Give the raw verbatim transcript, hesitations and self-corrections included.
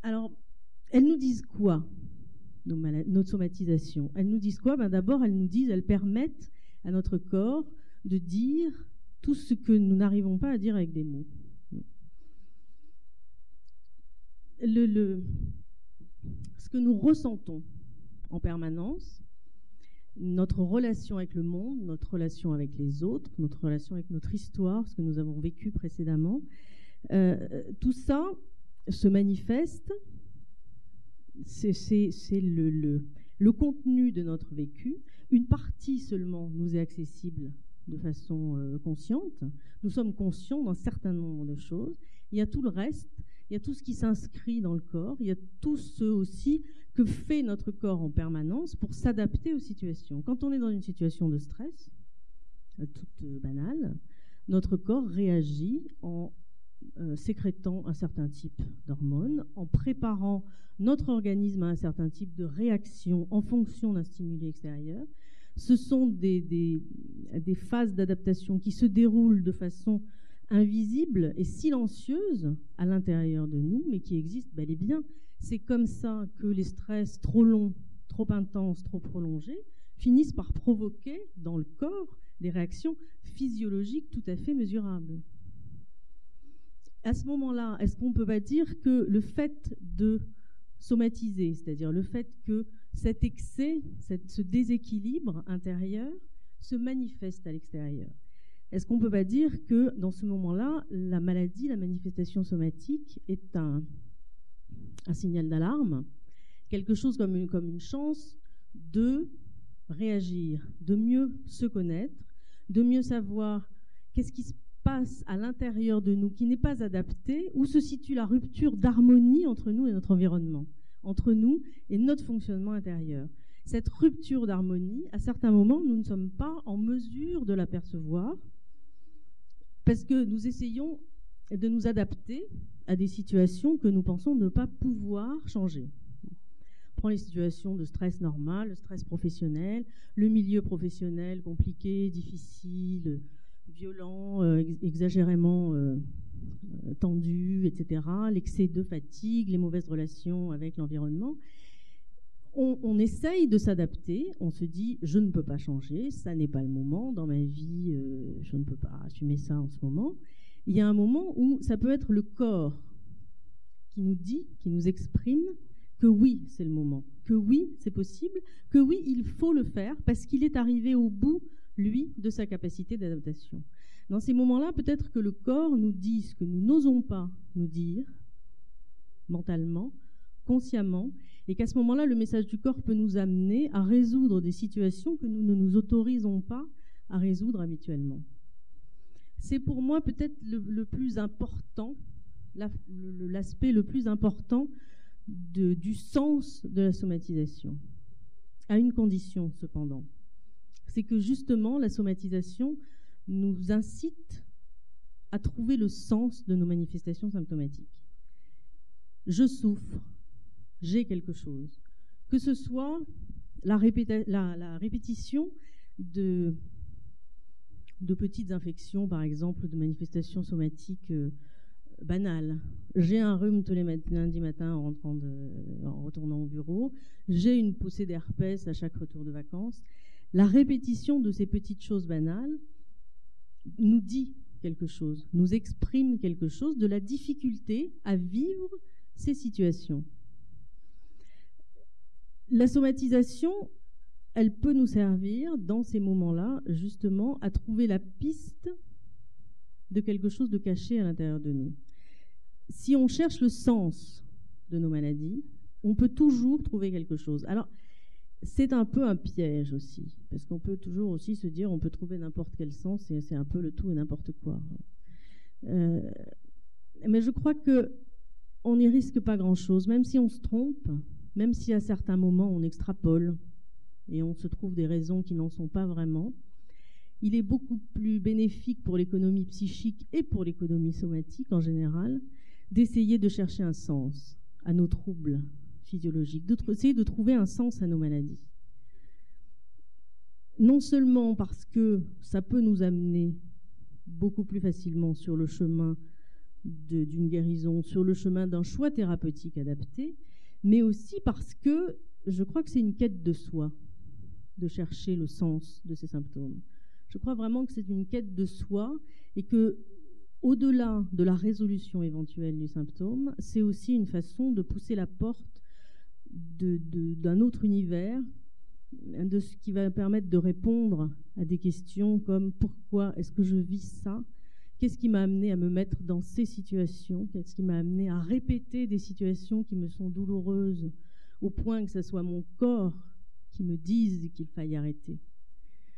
Alors, elles nous disent quoi, nos maladies, notre somatisation? Elles nous disent quoi? Ben, d'abord, elles nous disent, elles permettent à notre corps de dire tout ce que nous n'arrivons pas à dire avec des mots. Le, le, ce que nous ressentons en permanence, notre relation avec le monde, notre relation avec les autres, notre relation avec notre histoire, ce que nous avons vécu précédemment, euh, tout ça se manifeste, c'est, c'est, c'est le, le, le contenu de notre vécu. Une partie seulement nous est accessible de façon euh, consciente. Nous sommes conscients d'un certain nombre de choses. Il y a tout le reste, il y a tout ce qui s'inscrit dans le corps, il y a tout ce aussi que fait notre corps en permanence pour s'adapter aux situations. Quand on est dans une situation de stress, euh, toute euh, banale, notre corps réagit en euh, sécrétant un certain type d'hormones, en préparant notre organisme à un certain type de réaction en fonction d'un stimuli extérieur. Ce sont des, des, des phases d'adaptation qui se déroulent de façon invisible et silencieuse à l'intérieur de nous, mais qui existent bel et bien. C'est comme ça que les stress trop longs, trop intenses, trop prolongés finissent par provoquer dans le corps des réactions physiologiques tout à fait mesurables. À ce moment-là, est-ce qu'on ne peut pas dire que le fait de somatiser, c'est-à-dire le fait que cet excès, cette, ce déséquilibre intérieur se manifeste à l'extérieur, est-ce qu'on ne peut pas dire que dans ce moment-là, la maladie, la manifestation somatique est un, un signal d'alarme, quelque chose comme une, comme une chance de réagir, de mieux se connaître, de mieux savoir qu'est-ce qui se passe à l'intérieur de nous qui n'est pas adapté, où se situe la rupture d'harmonie entre nous et notre environnement, entre nous et notre fonctionnement intérieur. Cette rupture d'harmonie, à certains moments, nous ne sommes pas en mesure de l'apercevoir parce que nous essayons de nous adapter à des situations que nous pensons ne pas pouvoir changer. On prend les situations de stress normal, le stress professionnel, le milieu professionnel compliqué, difficile, violent, euh, exagérément euh, tendu, et cetera, l'excès de fatigue, les mauvaises relations avec l'environnement. On, on essaye de s'adapter, on se dit « je ne peux pas changer, ça n'est pas le moment, dans ma vie, euh, je ne peux pas assumer ça en ce moment ». Il y a un moment où ça peut être le corps qui nous dit, qui nous exprime que oui, c'est le moment, que oui, c'est possible, que oui, il faut le faire parce qu'il est arrivé au bout, lui, de sa capacité d'adaptation. Dans ces moments-là, peut-être que le corps nous dit ce que nous n'osons pas nous dire, mentalement, consciemment, et qu'à ce moment-là, le message du corps peut nous amener à résoudre des situations que nous ne nous autorisons pas à résoudre habituellement. C'est pour moi peut-être le, le plus important, la, le, l'aspect le plus important de, du sens de la somatisation, à une condition cependant. C'est que justement, la somatisation nous incite à trouver le sens de nos manifestations symptomatiques. Je souffre, j'ai quelque chose. Que ce soit la, répéta- la, la répétition de, de petites infections, par exemple, de manifestations somatiques euh, banales. J'ai un rhume tous les mat- lundis matin en, rentrant de, en retournant au bureau. J'ai une poussée d'herpès à chaque retour de vacances. La répétition de ces petites choses banales nous dit quelque chose, nous exprime quelque chose de la difficulté à vivre ces situations. La somatisation, elle peut nous servir dans ces moments-là, justement, à trouver la piste de quelque chose de caché à l'intérieur de nous. Si on cherche le sens de nos maladies, on peut toujours trouver quelque chose. Alors, c'est un peu un piège aussi, parce qu'on peut toujours aussi se dire on peut trouver n'importe quel sens et c'est un peu le tout et n'importe quoi. Euh, mais je crois qu'on n'y risque pas grand-chose, même si on se trompe, même si à certains moments on extrapole et on se trouve des raisons qui n'en sont pas vraiment. Il est beaucoup plus bénéfique pour l'économie psychique et pour l'économie somatique en général d'essayer de chercher un sens à nos troubles physiologiques, d'essayer de trouver un sens à nos maladies. Non seulement parce que ça peut nous amener beaucoup plus facilement sur le chemin d'une guérison, sur le chemin d'un choix thérapeutique adapté, mais aussi parce que je crois que c'est une quête de soi, de chercher le sens de ces symptômes. Je crois vraiment que c'est une quête de soi et que, au-delà de la résolution éventuelle du symptôme, c'est aussi une façon de pousser la porte de, de, d'un autre univers, de ce qui va permettre de répondre à des questions comme pourquoi est-ce que je vis ça ? Qu'est-ce qui m'a amené à me mettre dans ces situations? Qu'est-ce qui m'a amené à répéter des situations qui me sont douloureuses au point que ce soit mon corps qui me dise qu'il faille arrêter?